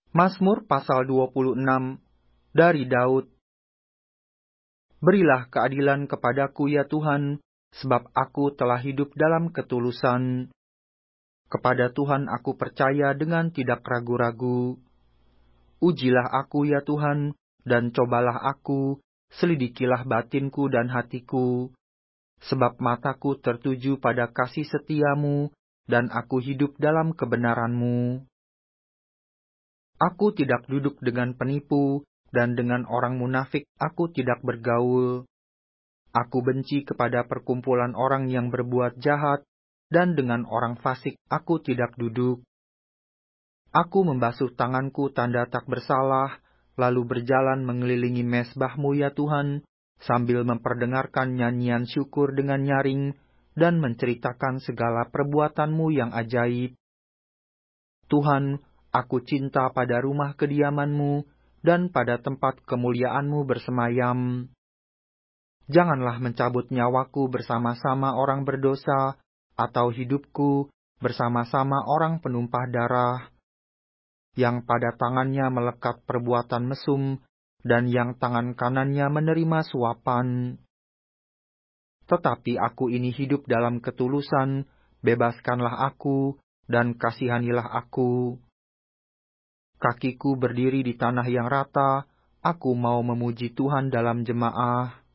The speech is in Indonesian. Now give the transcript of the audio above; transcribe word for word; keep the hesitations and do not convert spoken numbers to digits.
Mazmur pasal dua puluh enam dari Daud. Berilah keadilan kepadaku ya Tuhan, sebab aku telah hidup dalam ketulusan. Kepada Tuhan aku percaya dengan tidak ragu-ragu. Ujilah aku ya Tuhan, dan cobalah aku, selidikilah batinku dan hatiku. Sebab mataku tertuju pada kasih setiamu, dan aku hidup dalam kebenaranmu. Aku tidak duduk dengan penipu, dan dengan orang munafik aku tidak bergaul. Aku benci kepada perkumpulan orang yang berbuat jahat, dan dengan orang fasik aku tidak duduk. Aku membasuh tanganku tanda tak bersalah, lalu berjalan mengelilingi mezbahmu ya Tuhan, sambil memperdengarkan nyanyian syukur dengan nyaring, dan menceritakan segala perbuatanmu yang ajaib. Tuhan, aku cinta pada rumah kediamanmu, dan pada tempat kemuliaanmu bersemayam. Janganlah mencabut nyawaku bersama-sama orang berdosa, atau hidupku bersama-sama orang penumpah darah, yang pada tangannya melekat perbuatan mesum, dan yang tangan kanannya menerima suapan. Tetapi aku ini hidup dalam ketulusan, bebaskanlah aku, dan kasihanilah aku. Kakiku berdiri di tanah yang rata, aku mau memuji Tuhan dalam jemaah.